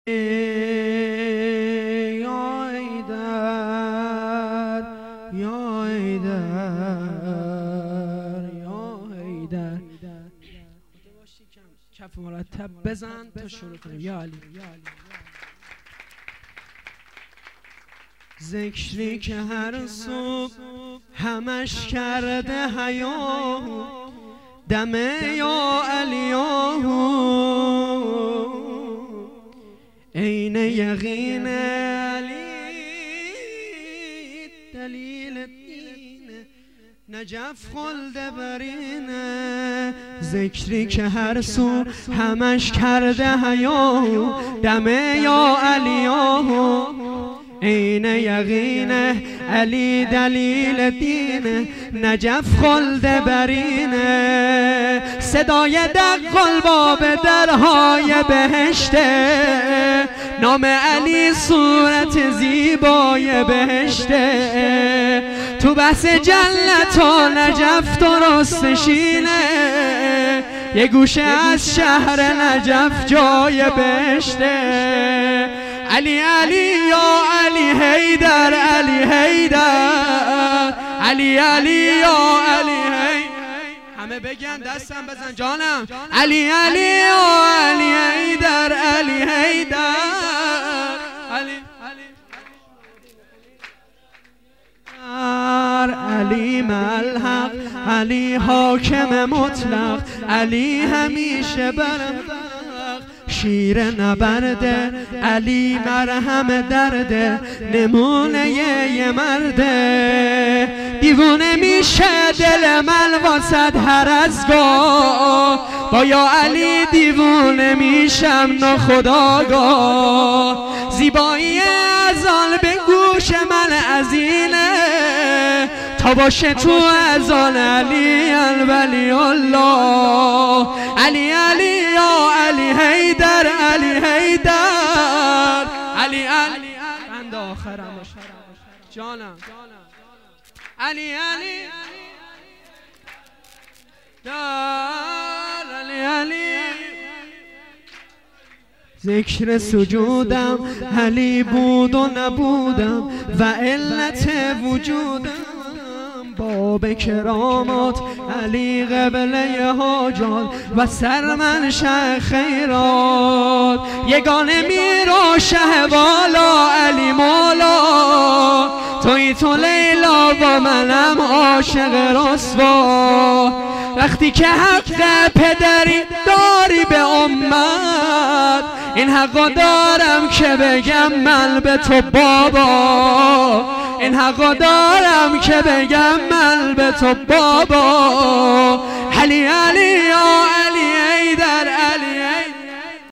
یا حیدر یا حیدر یا حیدر. کف مرتب بزن تا شروع کنیم. یا علی ذکری که هر صبح همش کرده حیا دمه یا علیاهو عین یقین علی دلیل دینه نجف خلد برینه. ذکری که هر سو همش کرده حیا دمه یا علیاهو عین یقینه علی دلیل دینه نجف خلد برینه. صدای دق الباب درهای بهشته نام علی صورت زیبای بهشته. تو بحث جلت و نجف درست نشینه یه گوشه از شهر نجف جای بهشته. علی علی یا علی حیدر علی حیدر علی علی یا علی حیدر. همه بگن دستم بزن جانم. علی علی یا علی حیدر علی حیدر علی علی ملحق علی حاکم مطلق علی همیشه برم شیر نبرده علی مرهم درده نمونه یه مرده. دیوونه میشه دل من واسد هر از گاه با یا علی دیوونه میشم ناخداگاه. زیبایی ازال به گوش من ازینه تا باشه تو ازال علی الولی الله. علی علی یا علی حیدر علی حیدر علی علی بند آخرم جانم. علی علی علی علی ذکر سجودم علی بود و نبودم و علت وجودم. باب کرامات علی قبله حاجات و سرمنشأ خیرات. یگانه میر و شه والا علی مولا توی تو لیلا و منم عاشق رسوا. وقتی که حق پدری داری به امت این حقا دارم که بگم من به تو بابا. این حقا دارم که بگم من به تو بابا. علی علی یا